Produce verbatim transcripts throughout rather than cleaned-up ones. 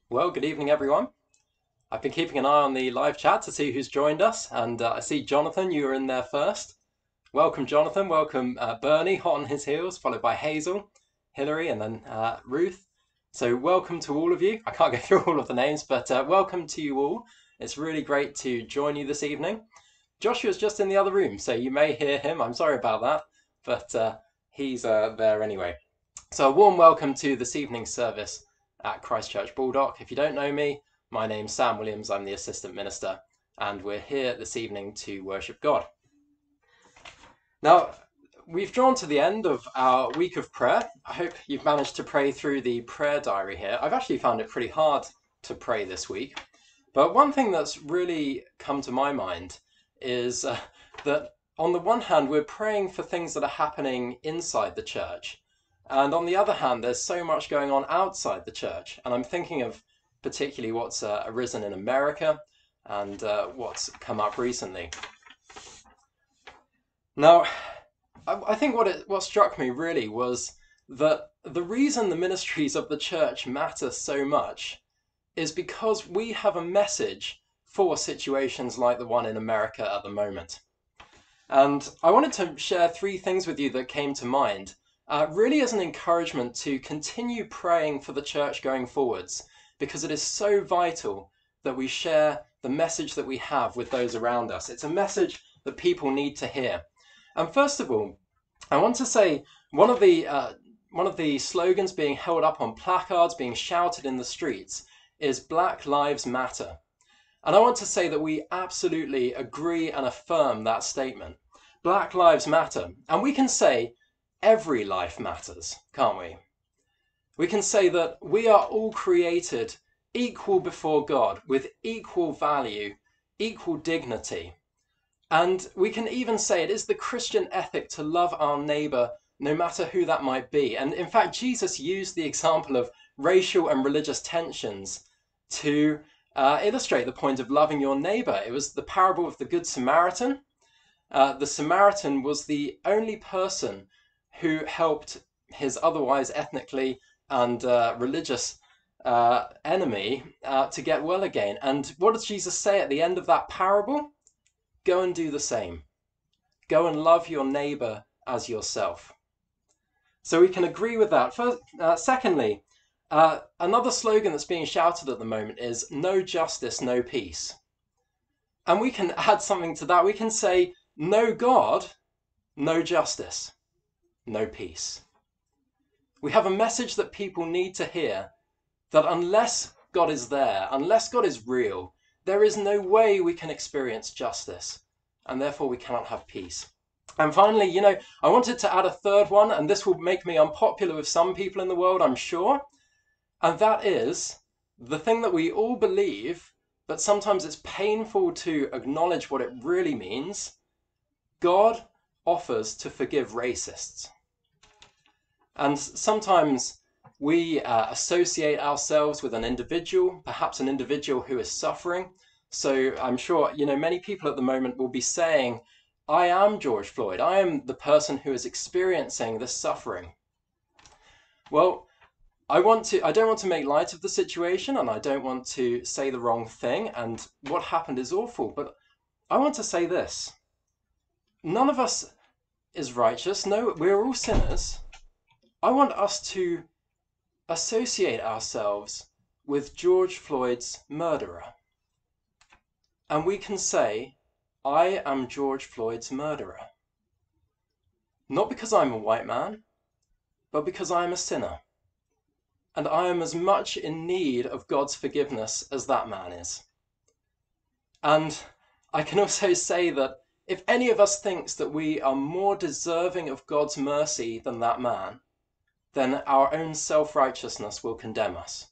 Well, good evening, everyone. I've been keeping an eye on the live chat to see who's joined us, and uh, I see Jonathan, you were in there first. Welcome, Jonathan. Welcome, uh, Bernie, hot on his heels, followed by Hazel, Hillary, and then uh, Ruth. So, welcome to all of you. I can't go through all of the names, but uh, welcome to you all. It's really great to join you this evening. Joshua's just in the other room, so you may hear him. I'm sorry about that, but uh, he's uh, there anyway. So, a warm welcome to this evening's service at Christchurch Baldock. If you don't know me, my name's Sam Williams. I'm the assistant minister, and we're here this evening to worship God. Now, we've drawn to the end of our week of prayer. I hope you've managed to pray through the prayer diary here. I've actually found it pretty hard to pray this week, but one thing that's really come to my mind is uh, that on the one hand, we're praying for things that are happening inside the church. And on the other hand, there's so much going on outside the church. And I'm thinking of particularly what's uh, arisen in America and uh, what's come up recently. Now, I, I think what it, what struck me really was that the reason the ministries of the church matter so much is because we have a message for situations like the one in America at the moment. And I wanted to share three things with you that came to mind. Uh, really as an encouragement to continue praying for the church going forwards, because it is so vital that we share the message that we have with those around us. It's a message that people need to hear. And first of all, I want to say one of the uh, one of the slogans being held up on placards, being shouted in the streets, is Black Lives Matter. And I want to say that we absolutely agree and affirm that statement. Black Lives Matter. And we can say every life matters, can't we? We can say that we are all created equal before God with equal value, equal dignity. And we can even say it is the Christian ethic to love our neighbour no matter who that might be. And in fact, Jesus used the example of racial and religious tensions to uh, illustrate the point of loving your neighbour. It was the parable of the Good Samaritan. Uh, the Samaritan was the only person who helped his otherwise ethnically and uh, religious uh, enemy uh, to get well again. And what does Jesus say at the end of that parable? Go and do the same. Go and love your neighbour as yourself. So we can agree with that. First, uh, secondly, uh, another slogan that's being shouted at the moment is no justice, no peace. And we can add something to that. We can say no God, no justice, no peace. We have a message that people need to hear, that unless God is there, unless God is real, there is no way we can experience justice, and therefore we cannot have peace. And finally, you know, I wanted to add a third one, and this will make me unpopular with some people in the world, I'm sure, and that is the thing that we all believe, but sometimes it's painful to acknowledge what it really means. God offers to forgive racists. And sometimes we uh, associate ourselves with an individual, perhaps an individual who is suffering. So I'm sure, you know, many people at the moment will be saying, I am George Floyd. I am the person who is experiencing this suffering. Well, I want to, I don't want to make light of the situation, and I don't want to say the wrong thing. And what happened is awful, but I want to say this. None of us is righteous. No, we're all sinners. I want us to associate ourselves with George Floyd's murderer. And we can say, I am George Floyd's murderer. Not because I'm a white man, but because I am a sinner. And I am as much in need of God's forgiveness as that man is. And I can also say that if any of us thinks that we are more deserving of God's mercy than that man, then our own self-righteousness will condemn us.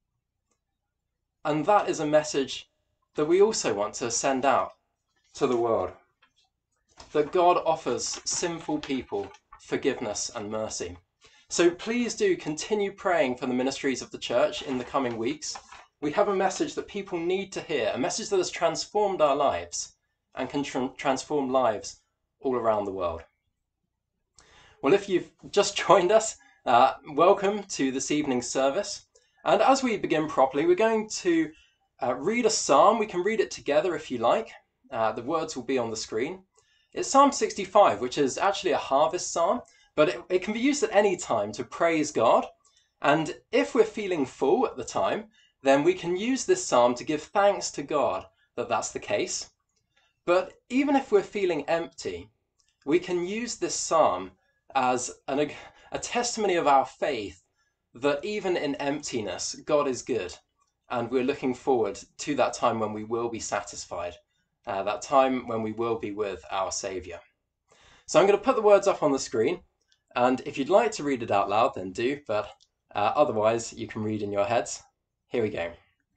And that is a message that we also want to send out to the world. That God offers sinful people forgiveness and mercy. So please do continue praying for the ministries of the church in the coming weeks. We have a message that people need to hear, a message that has transformed our lives and can tra- transform lives all around the world. Well, if you've just joined us, Uh, welcome to this evening's service. And as we begin properly, we're going to uh, read a psalm. We can read it together if you like. Uh, the words will be on the screen. It's Psalm sixty-five, which is actually a harvest psalm, but it, it can be used at any time to praise God. And if we're feeling full at the time, then we can use this psalm to give thanks to God that that's the case. But even if we're feeling empty, we can use this psalm as an, a testimony of our faith that even in emptiness, God is good. And we're looking forward to that time when we will be satisfied, uh, that time when we will be with our Saviour. So I'm going to put the words up on the screen. And if you'd like to read it out loud, then do. But uh, otherwise, you can read in your heads. Here we go.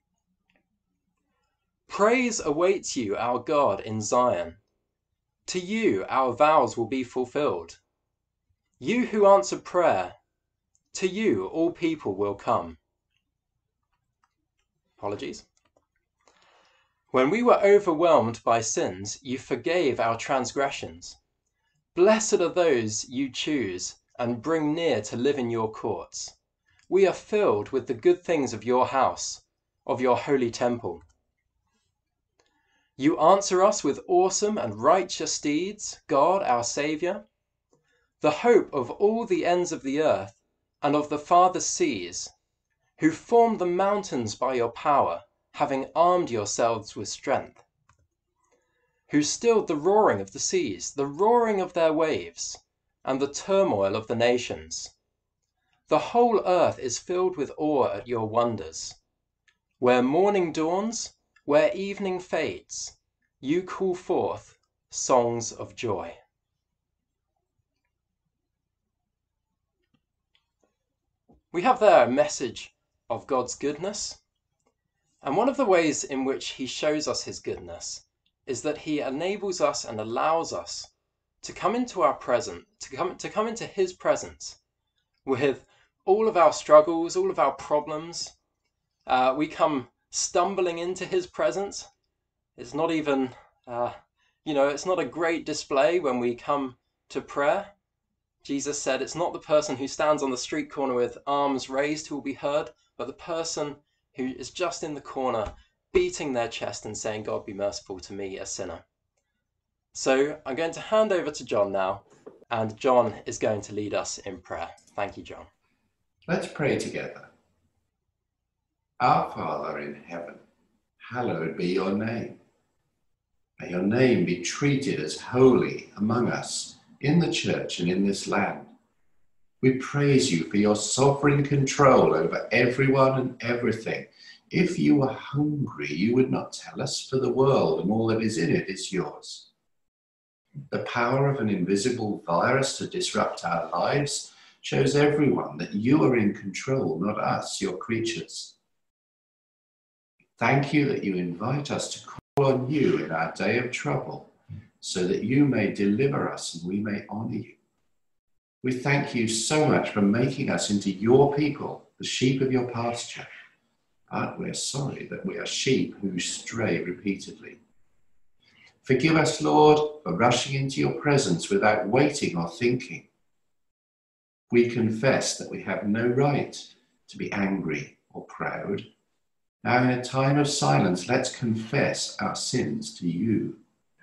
Praise awaits you, our God, in Zion. To you our vows will be fulfilled. You who answer prayer, to you all people will come. Apologies. When we were overwhelmed by sins, you forgave our transgressions. Blessed are those you choose and bring near to live in your courts. We are filled with the good things of your house, of your holy temple. You answer us with awesome and righteous deeds, God our Saviour, the hope of all the ends of the earth and of the farthest seas, who formed the mountains by your power, having armed yourselves with strength, who stilled the roaring of the seas, the roaring of their waves, and the turmoil of the nations. The whole earth is filled with awe at your wonders. Where morning dawns, where evening fades, you call forth songs of joy. We have there a message of God's goodness. And one of the ways in which he shows us his goodness is that he enables us and allows us to come into our present, to come, to come into his presence with all of our struggles, all of our problems. Uh, we come stumbling into his presence. It's not even, uh, you know, it's not a great display when we come to prayer. Jesus said it's not the person who stands on the street corner with arms raised who will be heard, but the person who is just in the corner beating their chest and saying, God be merciful to me, a sinner. So I'm going to hand over to John now, and John is going to lead us in prayer. Thank you, John. Let's pray together. Our Father in heaven, hallowed be your name. May your name be treated as holy among us in the church and in this land. We praise you for your sovereign control over everyone and everything. If you were hungry, you would not tell us, for the world and all that is in it is yours. The power of an invisible virus to disrupt our lives shows everyone that you are in control, not us, your creatures. Thank you that you invite us to call on you in our day of trouble, so that you may deliver us and we may honor you. We thank you so much for making us into your people, the sheep of your pasture. But we're sorry that we are sheep who stray repeatedly. Forgive us, Lord, for rushing into your presence without waiting or thinking. We confess that we have no right to be angry or proud. Now, in a time of silence, let's confess our sins to you.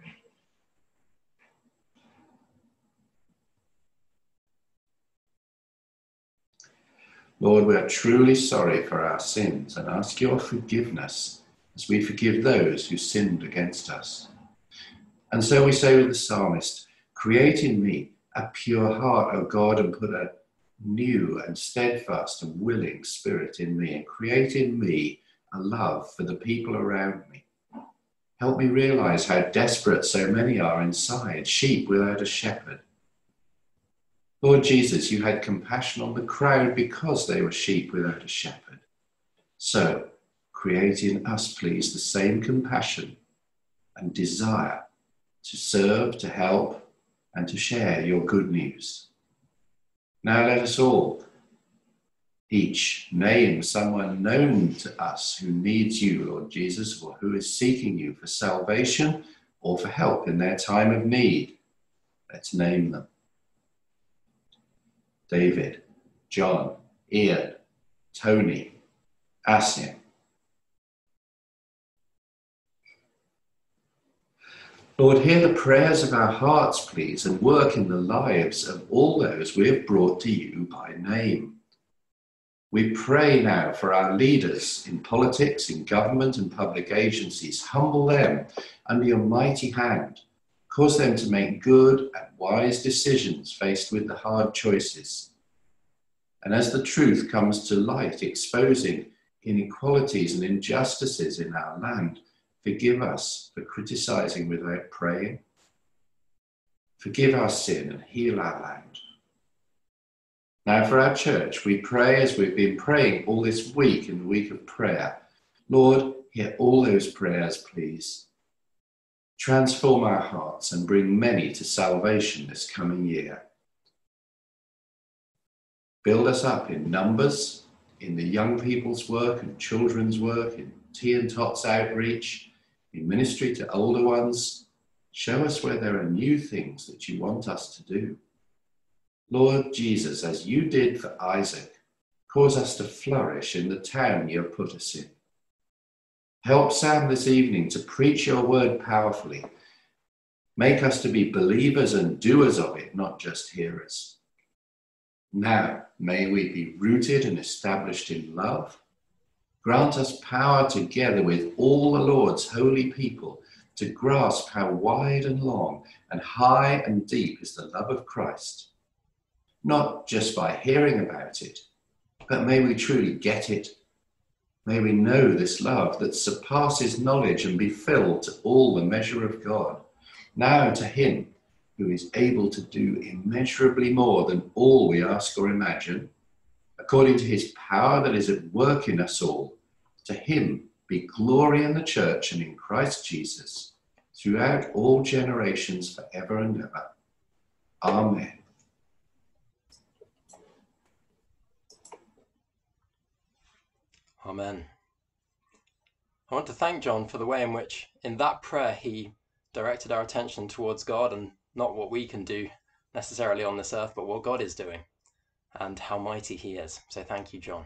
Lord, we are truly sorry for our sins and ask your forgiveness as we forgive those who sinned against us. And so we say with the psalmist, create in me a pure heart, O God, and put a new and steadfast and willing spirit in me, and create in me a love for the people around me. Help me realize how desperate so many are inside, sheep without a shepherd. Lord Jesus, you had compassion on the crowd because they were sheep without a shepherd. So create in us, please, the same compassion and desire to serve, to help, and to share your good news. Now let us all each name someone known to us who needs you, Lord Jesus, or who is seeking you for salvation or for help in their time of need. Let's name them. David, John, Ian, Tony, Ask him. Lord, hear the prayers of our hearts, please, and work in the lives of all those we have brought to you by name. We pray now for our leaders in politics, in government and public agencies. Humble them under your mighty hand. Cause them to make good and wise decisions faced with the hard choices. And as the truth comes to light, exposing inequalities and injustices in our land, forgive us for criticizing without praying. Forgive our sin and heal our land. Now for our church, we pray as we've been praying all this week in the week of prayer. Lord, hear all those prayers, please. Transform our hearts and bring many to salvation this coming year. Build us up in numbers, in the young people's work and children's work, in Tea and Tots outreach, in ministry to older ones. Show us where there are new things that you want us to do. Lord Jesus, as you did for Isaac, cause us to flourish in the town you have put us in. Help Sam this evening to preach your word powerfully. Make us to be believers and doers of it, not just hearers. Now, may we be rooted and established in love. Grant us power together with all the Lord's holy people to grasp how wide and long and high and deep is the love of Christ. Not just by hearing about it, but may we truly get it. May we know this love that surpasses knowledge and be filled to all the measure of God. Now to him who is able to do immeasurably more than all we ask or imagine, according to his power that is at work in us all, to him be glory in the church and in Christ Jesus, throughout all generations forever and ever. Amen. Amen. I want to thank John for the way in which, in that prayer, he directed our attention towards God and not what we can do necessarily on this earth, but what God is doing and how mighty he is. So thank you, John.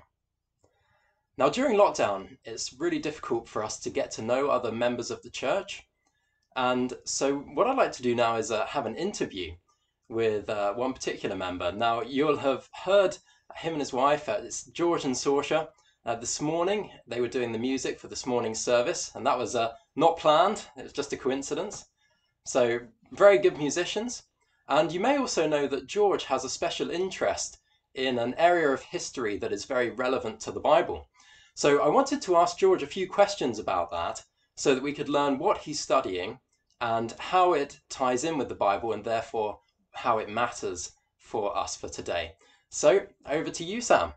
Now, during lockdown, it's really difficult for us to get to know other members of the church. And so what I'd like to do now is uh, have an interview with uh, one particular member. Now, you'll have heard him and his wife, uh, it's George and Saoirse. Uh, this morning, they were doing the music for this morning's service, and that was uh, not planned. It was just a coincidence. So, very good musicians. And you may also know that George has a special interest in an area of history that is very relevant to the Bible. So I wanted to ask George a few questions about that so that we could learn what he's studying and how it ties in with the Bible and therefore how it matters for us for today. So over to you, Sam.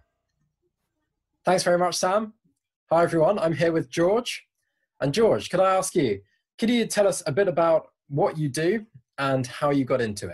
Thanks very much, Sam. Hi, everyone. I'm here with George. And George, could I ask you, could you tell us a bit about what you do and how you got into it?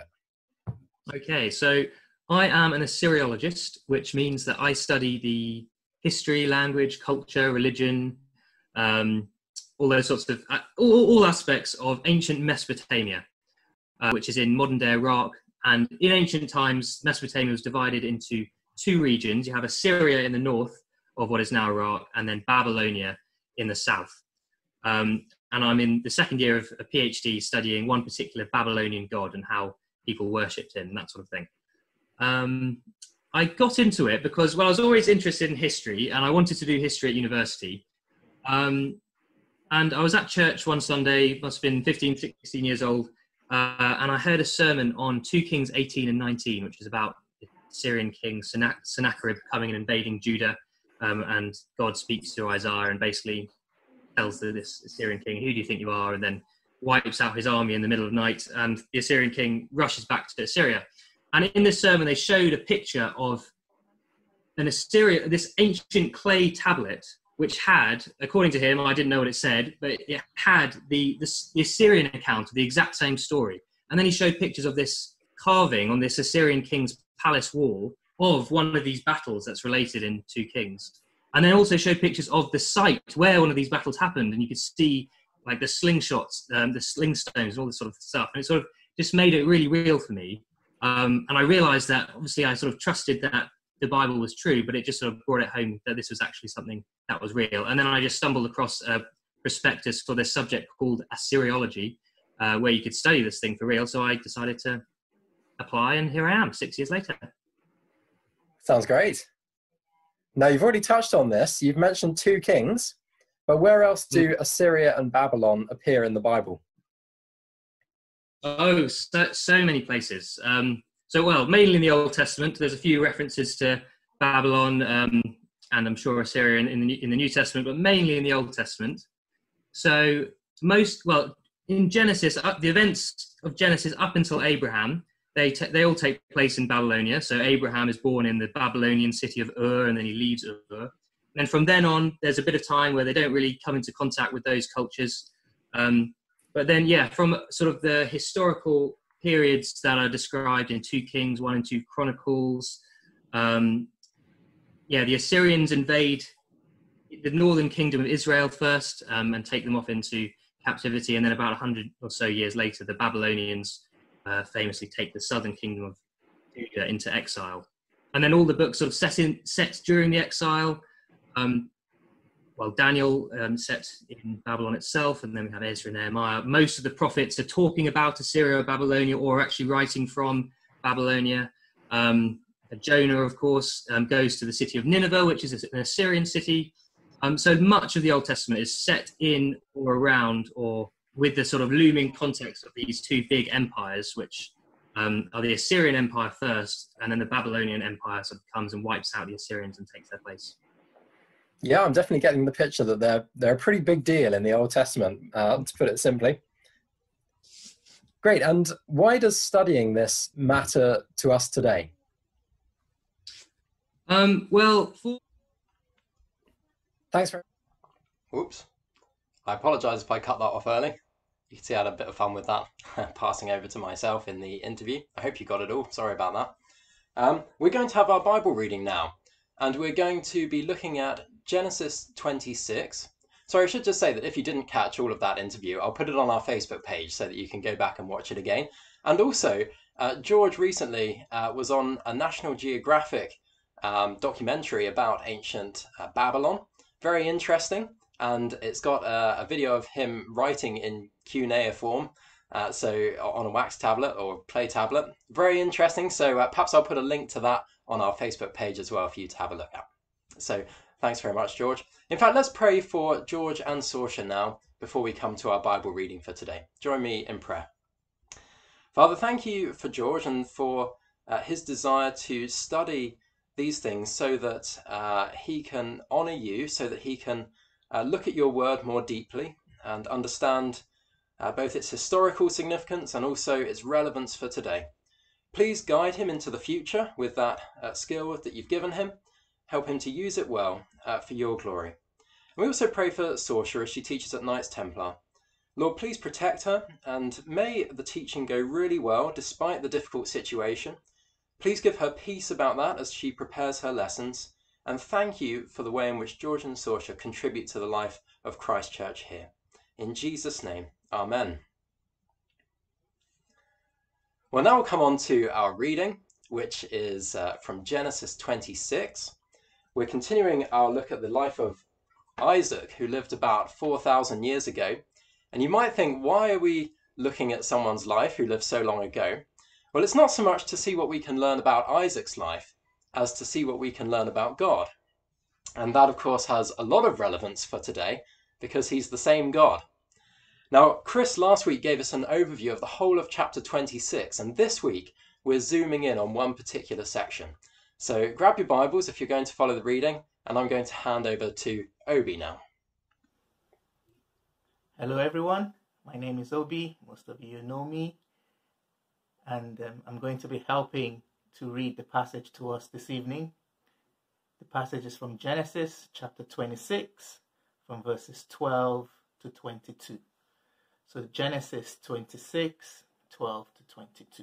Okay, so I am an Assyriologist, which means that I study the history, language, culture, religion, um, all those sorts of, uh, all, all aspects of ancient Mesopotamia, uh, which is in modern-day Iraq. And in ancient times, Mesopotamia was divided into two regions. You have Assyria in the north of what is now Iraq, and then Babylonia in the south. Um, and I'm in the second year of a PhD studying one particular Babylonian god and how people worshipped him and that sort of thing. Um, I got into it because, well, I was always interested in history and I wanted to do history at university. Um, and I was at church one Sunday, must have been fifteen, sixteen years old, uh, and I heard a sermon on two Kings eighteen and nineteen, which is about the Syrian king Sennacherib coming and invading Judah. Um, and God speaks to Isaiah and basically tells the, this Assyrian king, who do you think you are? And then wipes out his army in the middle of the night. And the Assyrian king rushes back to Assyria. And in this sermon, they showed a picture of an Assyria, this ancient clay tablet, which had, according to him, I didn't know what it said, but it had the, the, the Assyrian account of the exact same story. And then he showed pictures of this carving on this Assyrian king's palace wall of one of these battles that's related in Two Kings. And then also showed pictures of the site where one of these battles happened, and you could see like the slingshots, um, the sling stones, and all this sort of stuff. And it sort of just made it really real for me. Um, and I realized that obviously I sort of trusted that the Bible was true, but it just sort of brought it home that this was actually something that was real. And then I just stumbled across a prospectus for this subject called Assyriology, uh, where you could study this thing for real. So I decided to apply, and here I am, six years later. Sounds great. Now, you've already touched on this. You've mentioned two kings, but where else do Assyria and Babylon appear in the Bible? Oh, so, so many places. Um, so, well, mainly in the Old Testament. There's a few references to Babylon, um, and I'm sure Assyria in, in, the, in the New Testament, but mainly in the Old Testament. So most, well, in Genesis, uh, the events of Genesis up until Abraham, they t- they all take place in Babylonia. So Abraham is born in the Babylonian city of Ur, and then he leaves Ur. And from then on, there's a bit of time where they don't really come into contact with those cultures. Um, but then, yeah, from sort of the historical periods that are described in two Kings, one and two Chronicles, um, yeah, the Assyrians invade the northern kingdom of Israel first um, and take them off into captivity. And then about one hundred or so years later, the Babylonians uh, famously take the southern kingdom of Judah into exile. And then all the books sort of set, in, set during the exile. Um, well, Daniel um, set in Babylon itself, and then we have Ezra and Nehemiah. Most of the prophets are talking about Assyria or Babylonia, or actually writing from Babylonia. Um, Jonah, of course, um, goes to the city of Nineveh, which is an Assyrian city. Um, so much of the Old Testament is set in or around or with the sort of looming context of these two big empires, which um, are the Assyrian Empire first, and then the Babylonian Empire sort of comes and wipes out the Assyrians and takes their place. Yeah, I'm definitely getting the picture that they're they're a pretty big deal in the Old Testament, uh, to put it simply. Great. And why does studying this matter to us today? Um, well, for... Thanks for. Oops. I apologise if I cut that off early. You can see I had a bit of fun with that, passing over to myself in the interview. I hope you got it all. Sorry about that. Um, we're going to have our Bible reading now, and we're going to be looking at Genesis twenty-six. Sorry, I should just say that if you didn't catch all of that interview, I'll put it on our Facebook page so that you can go back and watch it again. And also, uh, George recently uh, was on a National Geographic um, documentary about ancient uh, Babylon. Very interesting. And it's got a, a video of him writing in cuneiform, uh, so on a wax tablet or clay tablet. Very interesting. So uh, perhaps I'll put a link to that on our Facebook page as well for you to have a look at. So thanks very much, George. In fact, let's pray for George and Saoirse now before we come to our Bible reading for today. Join me in prayer. Father, thank you for George and for uh, his desire to study these things so that uh, he can honour you, so that he can uh, look at your word more deeply and understand uh, both its historical significance and also its relevance for today. Please guide him into the future with that uh, skill that you've given him. Help him to use it well uh, for your glory. And we also pray for Saoirse as she teaches at Knights Templar. Lord, please protect her, and may the teaching go really well despite the difficult situation. Please give her peace about that as she prepares her lessons, and thank you for the way in which George and Saoirse contribute to the life of Christ Church here. In Jesus' name, amen. Well, now we'll come on to our reading, which is uh, from Genesis twenty-six. We're continuing our look at the life of Isaac, who lived about four thousand years ago. And you might think, why are we looking at someone's life who lived so long ago? Well, it's not so much to see what we can learn about Isaac's life as to see what we can learn about God. And that, of course, has a lot of relevance for today because he's the same God. Now, Chris last week gave us an overview of the whole of chapter twenty-six, and this week we're zooming in on one particular section. So grab your Bibles if you're going to follow the reading, and I'm going to hand over to Obi now. Hello everyone, my name is Obi, most of you know me, and um, I'm going to be helping to read the passage to us this evening. The passage is from Genesis chapter twenty-six, from verses twelve to twenty-two. So Genesis twenty-six, twelve to twenty-two.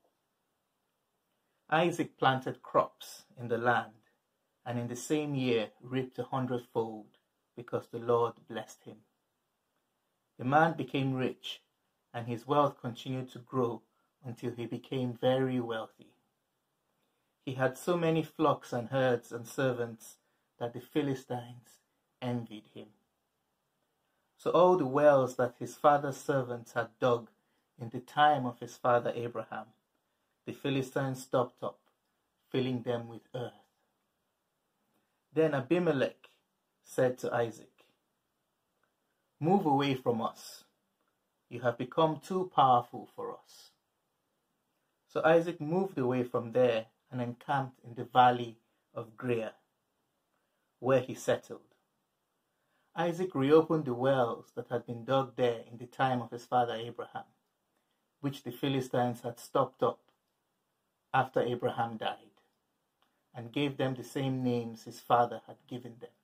Isaac planted crops in the land, and in the same year reaped a hundredfold, because the Lord blessed him. The man became rich, and his wealth continued to grow until he became very wealthy. He had so many flocks and herds and servants that the Philistines envied him. So all the wells that his father's servants had dug in the time of his father Abraham, the Philistines stopped up, filling them with earth. Then Abimelech said to Isaac, "Move away from us. You have become too powerful for us." So Isaac moved away from there and encamped in the valley of Greer, where he settled. Isaac reopened the wells that had been dug there in the time of his father Abraham, which the Philistines had stopped up after Abraham died, and gave them the same names his father had given them.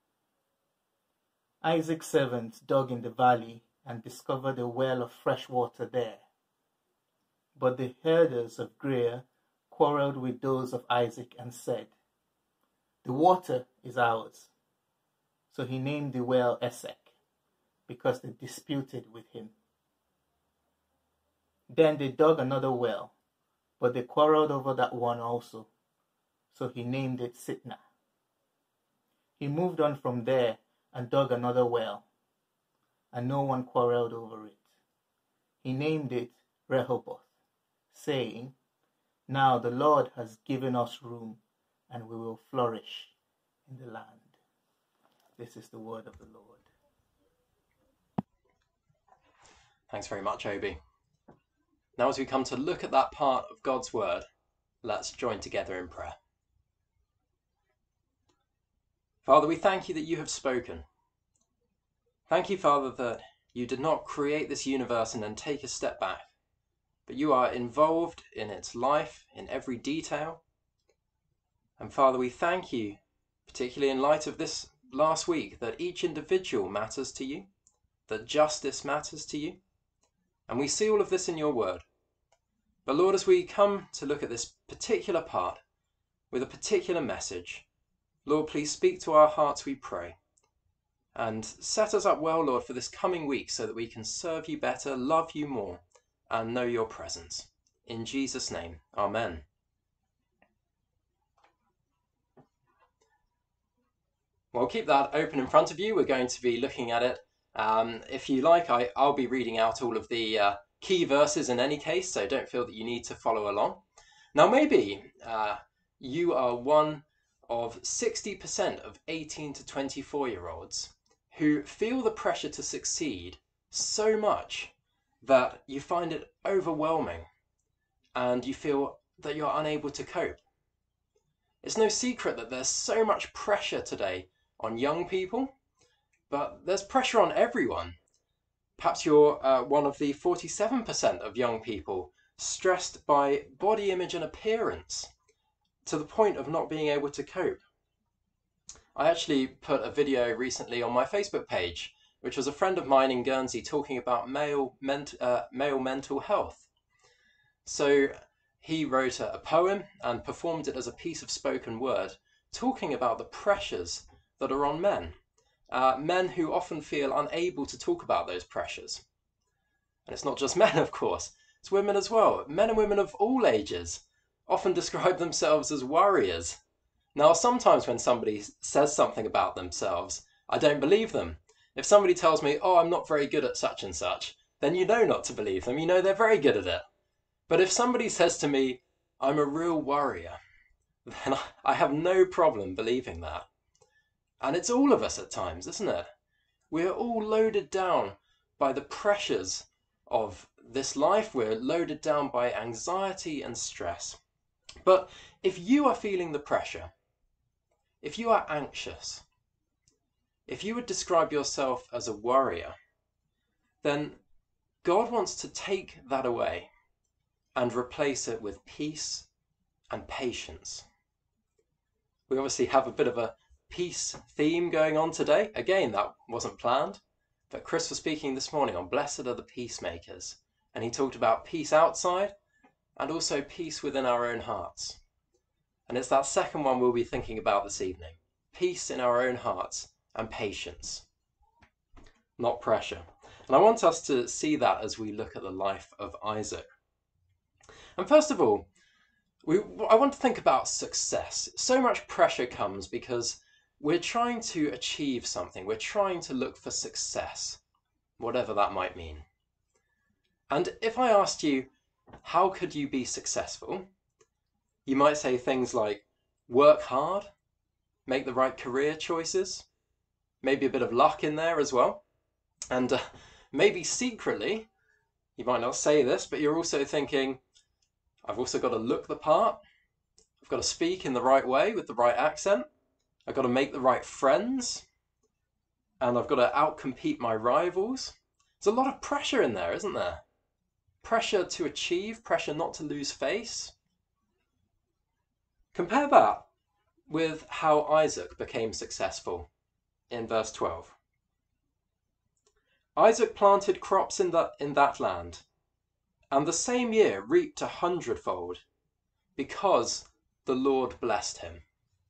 Isaac's servants dug in the valley and discovered a well of fresh water there. But the herders of Greer quarreled with those of Isaac and said, "The water is ours." So he named the well Esek, because they disputed with him. Then they dug another well, but they quarreled over that one also. So he named it Sitnah. He moved on from there and dug another well, and no one quarreled over it. He named it Rehoboth, saying, "Now the Lord has given us room, and we will flourish in the land." This is the word of the Lord. Thanks very much, Obi. Now, as we come to look at that part of God's word, let's join together in prayer. Father, we thank you that you have spoken. Thank you, Father, that you did not create this universe and then take a step back, but you are involved in its life in every detail. And Father, we thank you, particularly in light of this last week, that each individual matters to you, that justice matters to you. And we see all of this in your word. But Lord, as we come to look at this particular part with a particular message, Lord, please speak to our hearts, we pray. And set us up well, Lord, for this coming week so that we can serve you better, love you more, and know your presence. In Jesus' name, amen. Well, keep that open in front of you. We're going to be looking at it. Um, if you like, I, I'll be reading out all of the uh, key verses in any case, so don't feel that you need to follow along. Now, maybe uh, you are one of sixty percent of eighteen to twenty-four-year-olds who feel the pressure to succeed so much that you find it overwhelming and you feel that you're unable to cope. It's no secret that there's so much pressure today on young people, but there's pressure on everyone. Perhaps you're uh, one of the forty-seven percent of young people stressed by body image and appearance to the point of not being able to cope. I actually put a video recently on my Facebook page, which was a friend of mine in Guernsey talking about male, ment uh, male mental health. So he wrote a, a poem and performed it as a piece of spoken word, talking about the pressures that are on men. Uh, men who often feel unable to talk about those pressures. And it's not just men, of course, it's women as well. Men and women of all ages often describe themselves as warriors. Now, sometimes when somebody says something about themselves, I don't believe them. If somebody tells me, oh, I'm not very good at such and such, then you know not to believe them. You know they're very good at it. But if somebody says to me, I'm a real warrior, then I have no problem believing that. And it's all of us at times, isn't it? We're all loaded down by the pressures of this life. We're loaded down by anxiety and stress. But if you are feeling the pressure, if you are anxious, if you would describe yourself as a warrior, then God wants to take that away and replace it with peace and patience. We obviously have a bit of a peace theme going on today. Again, that wasn't planned, but Chris was speaking this morning on Blessed are the Peacemakers, and he talked about peace outside and also peace within our own hearts. And it's that second one we'll be thinking about this evening. Peace in our own hearts and patience, not pressure. And I want us to see that as we look at the life of Isaac. And first of all, we, I want to think about success. So much pressure comes because we're trying to achieve something. We're trying to look for success, whatever that might mean. And if I asked you, how could you be successful? You might say things like work hard, make the right career choices, maybe a bit of luck in there as well. And uh, maybe secretly, you might not say this, but you're also thinking, I've also got to look the part. I've got to speak in the right way with the right accent. I've got to make the right friends. And I've got to outcompete my rivals. There's a lot of pressure in there, isn't there? Pressure to achieve, pressure not to lose face. Compare that with how Isaac became successful in verse twelve. Isaac planted crops in that, in that land, and the same year reaped a hundredfold, because the Lord blessed him.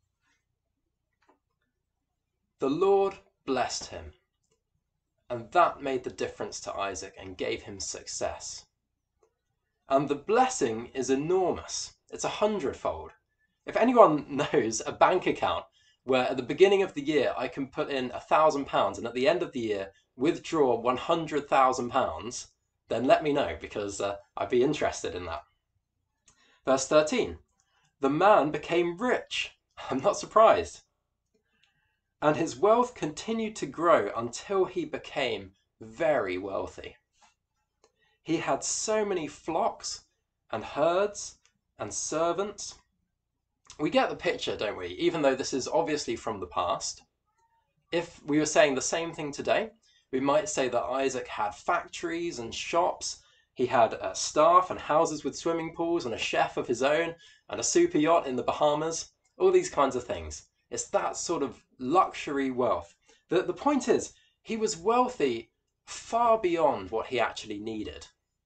The Lord blessed him, and that made the difference to Isaac and gave him success. And the blessing is enormous. It's a hundredfold. If anyone knows a bank account where at the beginning of the year I can put in a thousand pounds and at the end of the year withdraw one hundred thousand pounds, then let me know, because uh, I'd be interested in that. Verse thirteen, the man became rich. I'm not surprised. And his wealth continued to grow until he became very wealthy. He had so many flocks and herds and servants. We get the picture, don't we? Even though this is obviously from the past. If we were saying the same thing today, we might say that Isaac had factories and shops. He had uh, staff and houses with swimming pools and a chef of his own and a super yacht in the Bahamas. All these kinds of things. It's that sort of luxury wealth. The, the point is, he was wealthy far beyond what he actually needed.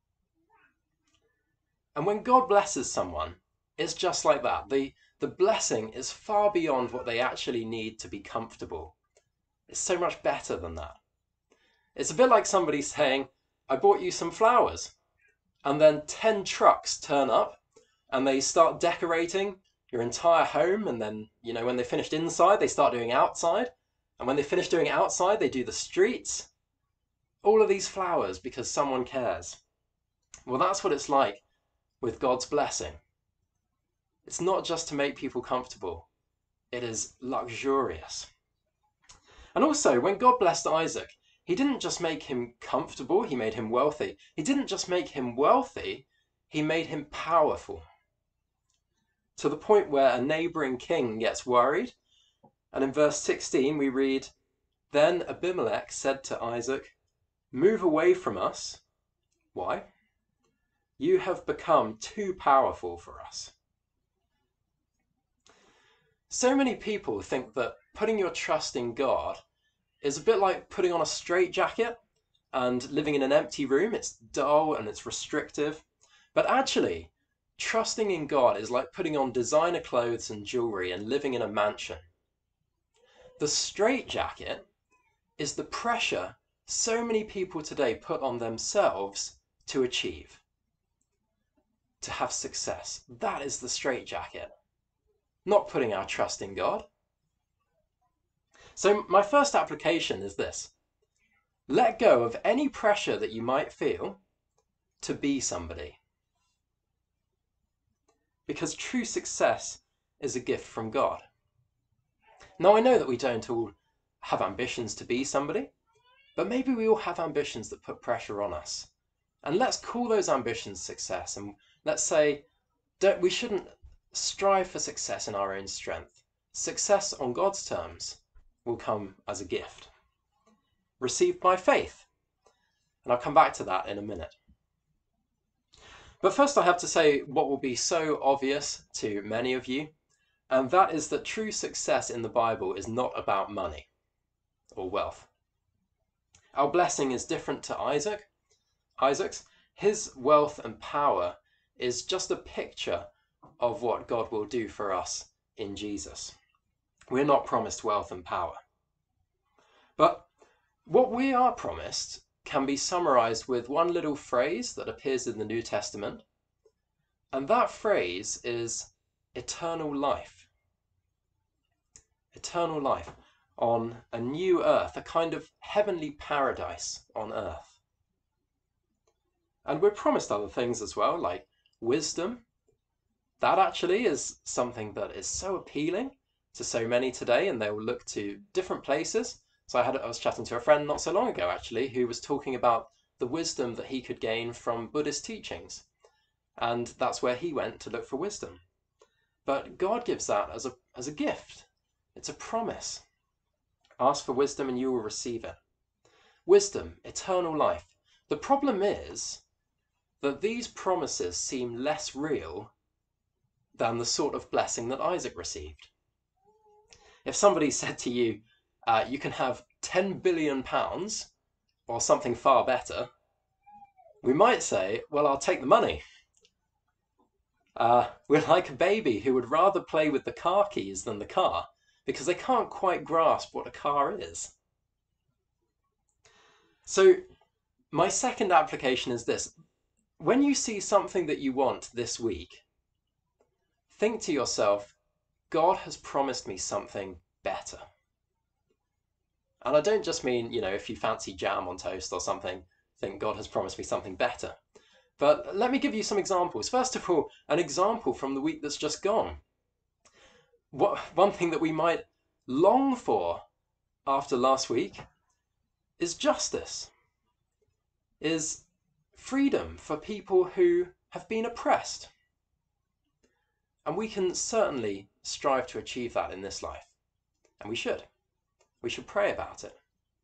And when God blesses someone, it's just like that. The, the blessing is far beyond what they actually need to be comfortable. It's so much better than that. It's a bit like somebody saying, I bought you some flowers. And then ten trucks turn up and they start decorating your entire home. And then, you know, when they finished inside, they start doing outside. And when they finish doing outside, they do the streets. All of these flowers because someone cares. Well, that's what it's like with God's blessing. It's not just to make people comfortable. It is luxurious. And also, when God blessed Isaac, he didn't just make him comfortable, he made him wealthy. He didn't just make him wealthy, he made him powerful. To the point where a neighboring king gets worried. And in verse sixteen we read, then Abimelech said to Isaac, move away from us. Why? You have become too powerful for us. So many people think that putting your trust in God is a bit like putting on a straitjacket and living in an empty room. It's dull and it's restrictive. But actually, trusting in God is like putting on designer clothes and jewelry and living in a mansion. The straitjacket is the pressure so many people today put on themselves to achieve, to have success. That is the straitjacket, not putting our trust in God. So my first application is this. Let go of any pressure that you might feel to be somebody. Because true success is a gift from God. Now I know that we don't all have ambitions to be somebody, but maybe we all have ambitions that put pressure on us. And let's call those ambitions success. And let's say don't, we shouldn't strive for success in our own strength. Success on God's terms will come as a gift, received by faith. And I'll come back to that in a minute. But first I have to say what will be so obvious to many of you, and that is that true success in the Bible is not about money or wealth. Our blessing is different to Isaac. Isaac's. His wealth and power is just a picture of what God will do for us in Jesus. We're not promised wealth and power. But what we are promised can be summarized with one little phrase that appears in the New Testament, And that phrase is eternal life. Eternal life on a new earth, a kind of heavenly paradise on earth. And we're promised other things as well, like wisdom. That actually is something that is so appealing to so many today, and they will look to different places. So I had I was chatting to a friend not so long ago, actually, who was talking about the wisdom that he could gain from Buddhist teachings. And that's where he went to look for wisdom. But God gives that as a, as a gift. It's a promise. Ask for wisdom and you will receive it. Wisdom, eternal life. The problem is that these promises seem less real than the sort of blessing that Isaac received. If somebody said to you, uh, you can have ten billion pounds or something far better, we might say, well, I'll take the money. Uh, we're like a baby who would rather play with the car keys than the car, because they can't quite grasp what a car is. So my second application is this. When you see something that you want this week, think to yourself, God has promised me something better. And I don't just mean, you know, if you fancy jam on toast or something, think God has promised me something better. But let me give you some examples. First of all, an example from the week that's just gone. What, one thing that we might long for after last week is justice, is freedom for people who have been oppressed. And we can certainly strive to achieve that in this life. And we should. We should pray about it.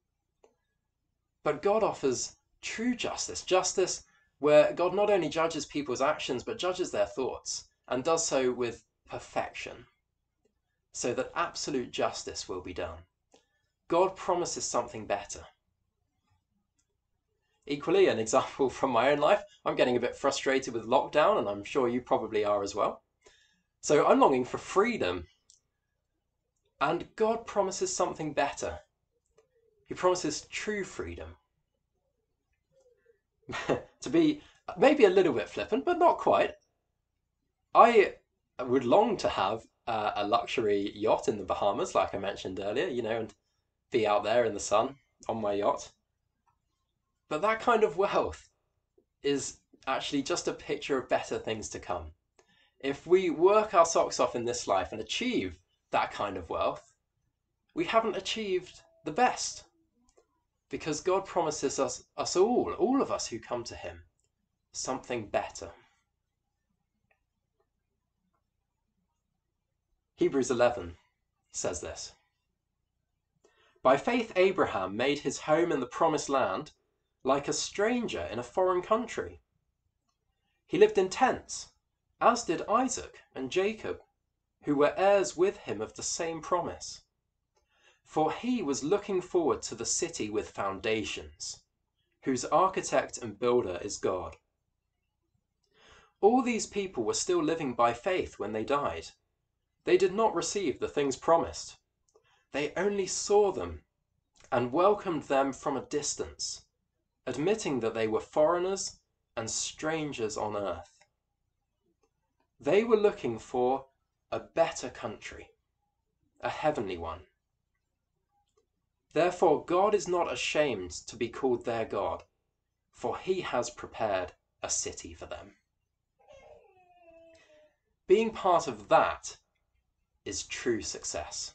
But God offers true justice, justice where God not only judges people's actions, but judges their thoughts, and does so with perfection, so that absolute justice will be done. God promises something better. Equally, an example from my own life, I'm getting a bit frustrated with lockdown, and I'm sure you probably are as well. So I'm longing for freedom. And God promises something better. He promises true freedom. To be maybe a little bit flippant, but not quite. I would long to have uh, a luxury yacht in the Bahamas, like I mentioned earlier, you know, and be out there in the sun on my yacht. But that kind of wealth is actually just a picture of better things to come. If we work our socks off in this life and achieve that kind of wealth, we haven't achieved the best. Because God promises us, us all, all of us who come to him, something better. Hebrews eleven says this. By faith Abraham made his home in the promised land like a stranger in a foreign country. He lived in tents, as did Isaac and Jacob, who were heirs with him of the same promise. For he was looking forward to the city with foundations, whose architect and builder is God. All these people were still living by faith when they died. They did not receive the things promised. They only saw them and welcomed them from a distance, admitting that they were foreigners and strangers on earth. They were looking for a better country, a heavenly one. Therefore, God is not ashamed to be called their God, for he has prepared a city for them. Being part of that is true success.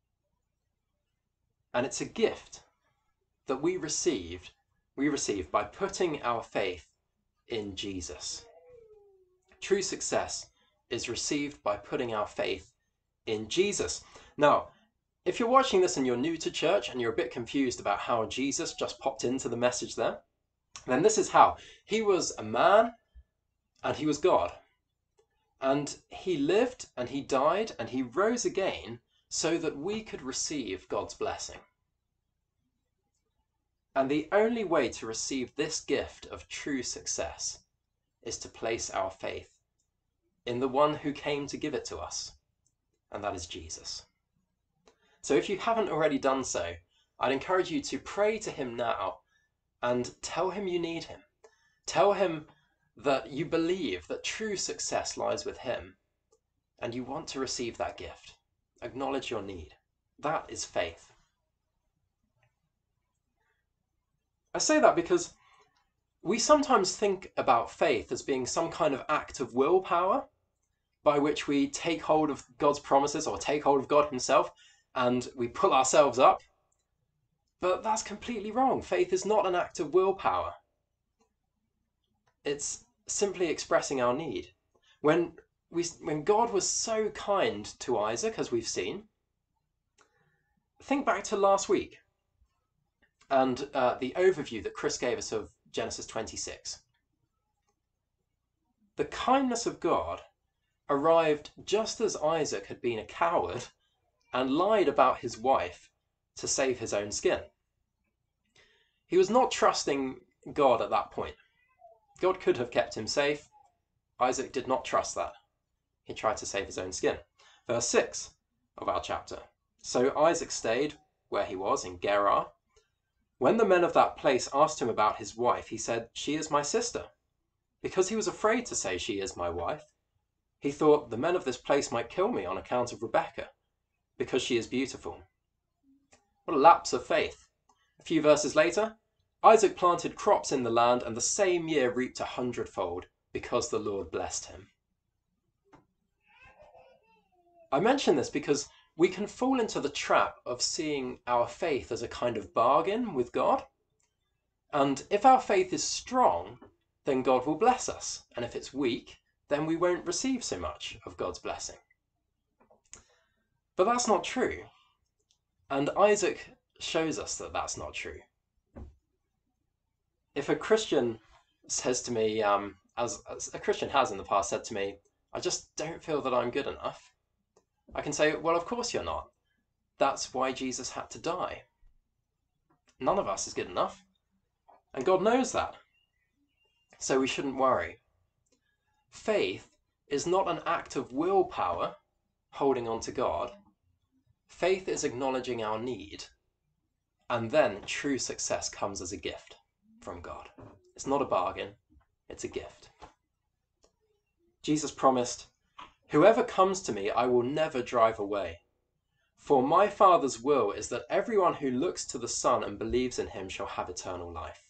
And it's a gift that we received, we receive by putting our faith in Jesus. True success is received by putting our faith in Jesus. Now, if you're watching this and you're new to church and you're a bit confused about how Jesus just popped into the message there, then this is how. He was a man and he was God. And he lived and he died and he rose again so that we could receive God's blessing. And the only way to receive this gift of true success is to place our faith in the one who came to give it to us, and that is Jesus. So if you haven't already done so, I'd encourage you to pray to him now and tell him you need him. Tell him that you believe that true success lies with him, and you want to receive that gift. Acknowledge your need. That is faith. I say that because we sometimes think about faith as being some kind of act of willpower by which we take hold of God's promises or take hold of God himself and we pull ourselves up. But that's completely wrong. Faith is not an act of willpower. It's simply expressing our need. When, we, when God was so kind to Isaac, as we've seen, think back to last week and uh, the overview that Chris gave us of Genesis twenty-six. The kindness of God arrived just as Isaac had been a coward and lied about his wife to save his own skin. He was not trusting God at that point. God could have kept him safe. Isaac did not trust that. He tried to save his own skin. Verse six of our chapter. So Isaac stayed where he was in Gerar. When the men of that place asked him about his wife, he said, "She is my sister." Because he was afraid to say, "She is my wife," he thought, the men of this place might kill me on account of Rebekah, because she is beautiful. What a lapse of faith. A few verses later, Isaac planted crops in the land and the same year reaped a hundredfold because the Lord blessed him. I mention this because we can fall into the trap of seeing our faith as a kind of bargain with God. And if our faith is strong, then God will bless us. And if it's weak, then we won't receive so much of God's blessing. But that's not true. And Isaac shows us that that's not true. If a Christian says to me, um, as, as a Christian has in the past said to me, "I just don't feel that I'm good enough," I can say, well, of course you're not. That's why Jesus had to die. None of us is good enough. And God knows that. So we shouldn't worry. Faith is not an act of willpower, holding on to God. Faith is acknowledging our need. And then true success comes as a gift from God. It's not a bargain, it's a gift. Jesus promised, "Whoever comes to me, I will never drive away. For my Father's will is that everyone who looks to the Son and believes in him shall have eternal life."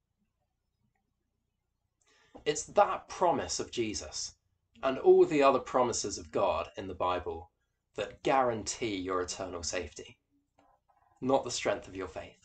It's that promise of Jesus and all the other promises of God in the Bible that guarantee your eternal safety, not the strength of your faith.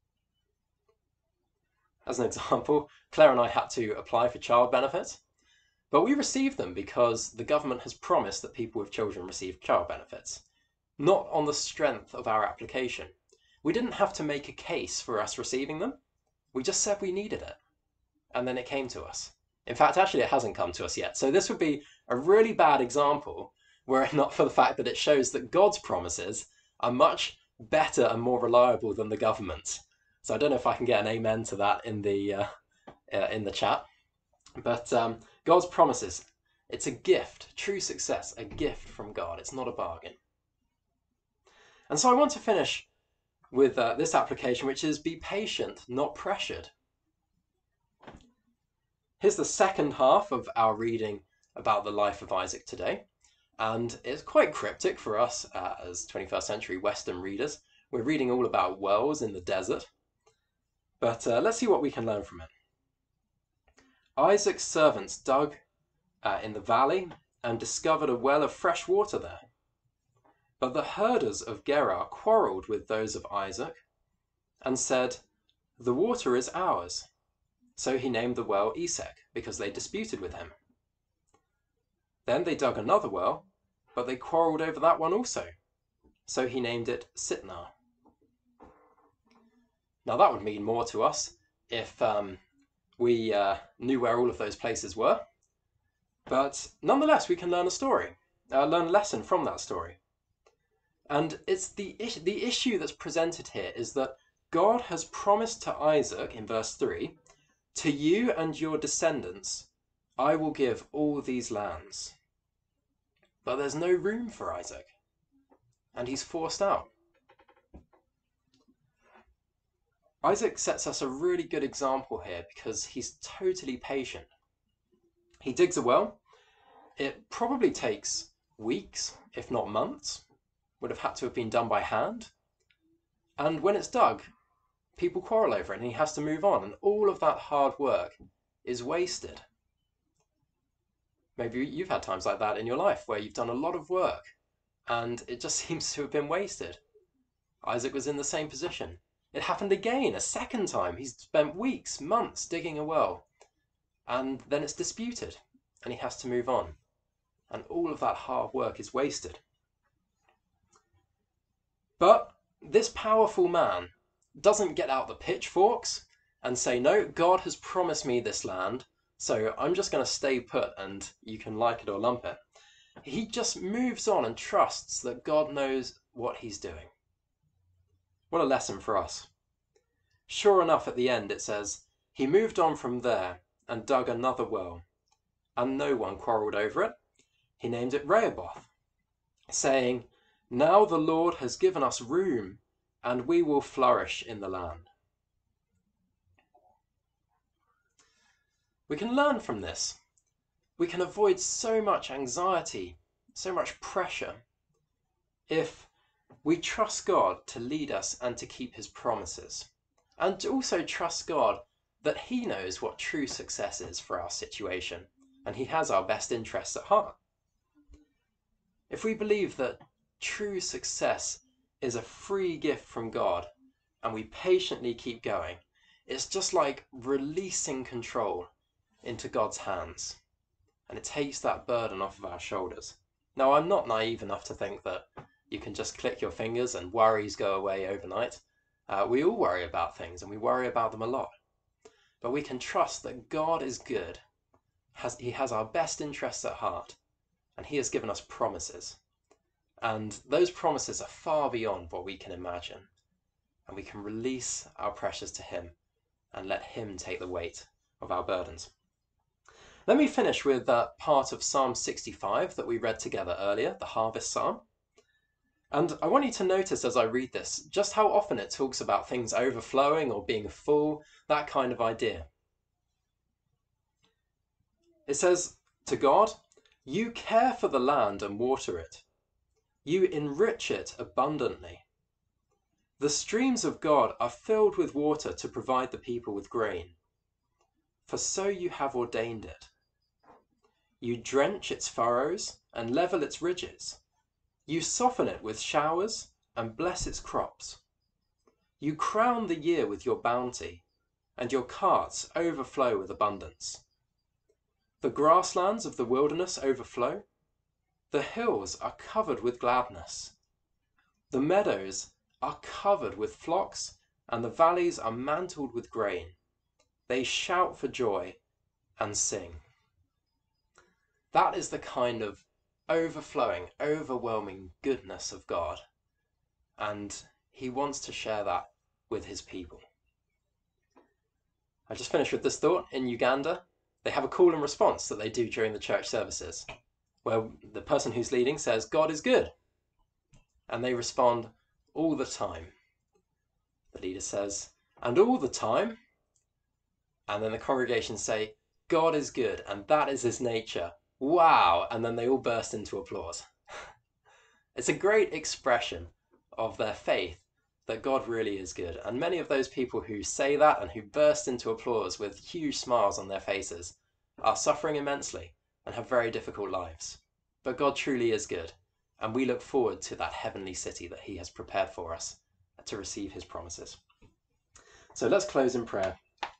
As an example, Claire and I had to apply for child benefits. But we received them because the government has promised that people with children receive child benefits, not on the strength of our application. We didn't have to make a case for us receiving them. We just said we needed it, and then it came to us. In fact, actually, it hasn't come to us yet. So this would be a really bad example were it not for the fact that it shows that God's promises are much better and more reliable than the government's. So I don't know if I can get an amen to that in the, uh, uh, in the chat. But um, God's promises, it's a gift, true success, a gift from God. It's not a bargain. And so I want to finish with uh, this application, which is be patient, not pressured. Here's the second half of our reading about the life of Isaac today. And it's quite cryptic for us uh, as twenty-first century Western readers. We're reading all about wells in the desert. But uh, let's see what we can learn from it. Isaac's servants dug uh, in the valley and discovered a well of fresh water there. But the herders of Gerar quarrelled with those of Isaac and said, "The water is ours." So he named the well Esek, because they disputed with him. Then they dug another well, but they quarrelled over that one also. So he named it Sitnah. Now that would mean more to us if um, we uh, knew where all of those places were. But nonetheless, we can learn a story, uh, learn a lesson from that story. And it's the, is the issue that's presented here is that God has promised to Isaac, in verse three, "To you and your descendants I will give all these lands." But there's no room for Isaac, and he's forced out. Isaac sets us a really good example here because he's totally patient. He digs a well. It probably takes weeks, if not months. Would have had to have been done by hand. And when it's dug, people quarrel over it and he has to move on. And all of that hard work is wasted. Maybe you've had times like that in your life where you've done a lot of work and it just seems to have been wasted. Isaac was in the same position. It happened again, a second time. He's spent weeks, months digging a well. And then it's disputed and he has to move on. And all of that hard work is wasted. But this powerful man doesn't get out the pitchforks and say, no, God has promised me this land, so I'm just going to stay put and you can like it or lump it. He just moves on and trusts that God knows what he's doing. What a lesson for us. Sure enough, at the end it says, he moved on from there and dug another well, and no one quarrelled over it. He named it Rehoboth, saying, now the Lord has given us room, and we will flourish in the land. We can learn from this. We can avoid so much anxiety, so much pressure, if we trust God to lead us and to keep his promises, and to also trust God that he knows what true success is for our situation, and he has our best interests at heart. If we believe that true success is a free gift from God, and we patiently keep going, it's just like releasing control into God's hands, and it takes that burden off of our shoulders. Now, I'm not naive enough to think that you can just click your fingers and worries go away overnight. Uh, we all worry about things, and we worry about them a lot. But we can trust that God is good, has, he has our best interests at heart, and he has given us promises. And those promises are far beyond what we can imagine. And we can release our pressures to him and let him take the weight of our burdens. Let me finish with that part of Psalm sixty-five that we read together earlier, the Harvest Psalm. And I want you to notice as I read this, just how often it talks about things overflowing or being full, that kind of idea. It says, to God, you care for the land and water it. You enrich it abundantly. The streams of God are filled with water to provide the people with grain. For so you have ordained it. You drench its furrows and level its ridges. You soften it with showers and bless its crops. You crown the year with your bounty, and your carts overflow with abundance. The grasslands of the wilderness overflow. The hills are covered with gladness. The meadows are covered with flocks, and the valleys are mantled with grain. They shout for joy and sing. That is the kind of overflowing, overwhelming goodness of God. And he wants to share that with his people. I just finished with this thought. In Uganda, they have a call and response that they do during the church services, where the person who's leading says, God is good. And they respond, all the time. The leader says, and all the time. And then the congregation say, God is good, and that is his nature. Wow! And then they all burst into applause. It's a great expression of their faith that God really is good. And many of those people who say that and who burst into applause with huge smiles on their faces are suffering immensely and have very difficult lives. But God truly is good, and we look forward to that heavenly city that he has prepared for us to receive his promises. So let's close in prayer.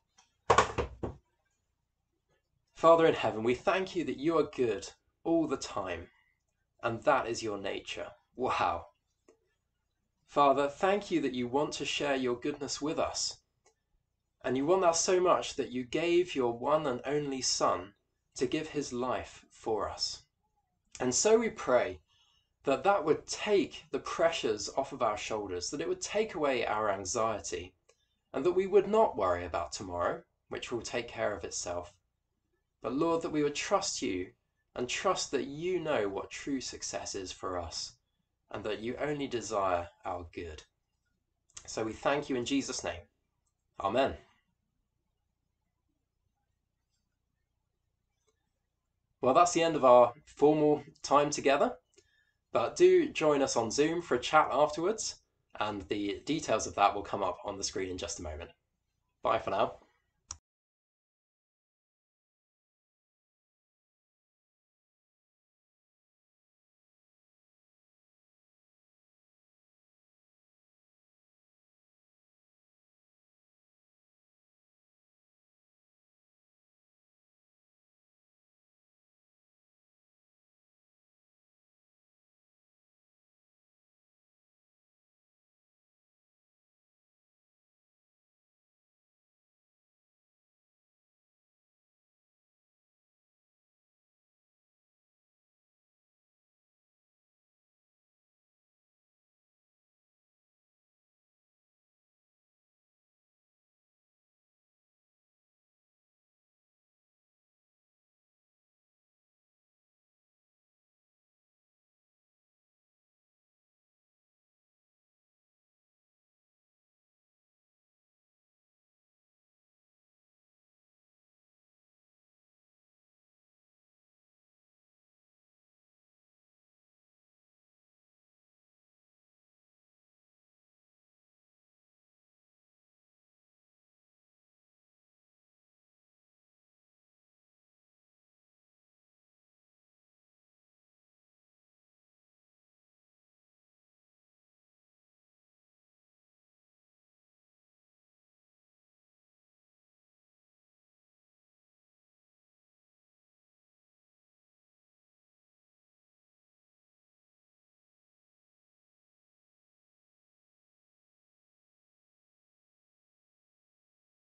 Father in heaven, we thank you that you are good all the time, and that is your nature. Wow. Father, thank you that you want to share your goodness with us, and you want that so much that you gave your one and only Son to give his life for us. And so we pray that that would take the pressures off of our shoulders, that it would take away our anxiety, and that we would not worry about tomorrow, which will take care of itself. But Lord, that we would trust you and trust that you know what true success is for us, and that you only desire our good. So we thank you in Jesus' name. Amen. Well, that's the end of our formal time together, but do join us on Zoom for a chat afterwards, and the details of that will come up on the screen in just a moment. Bye for now.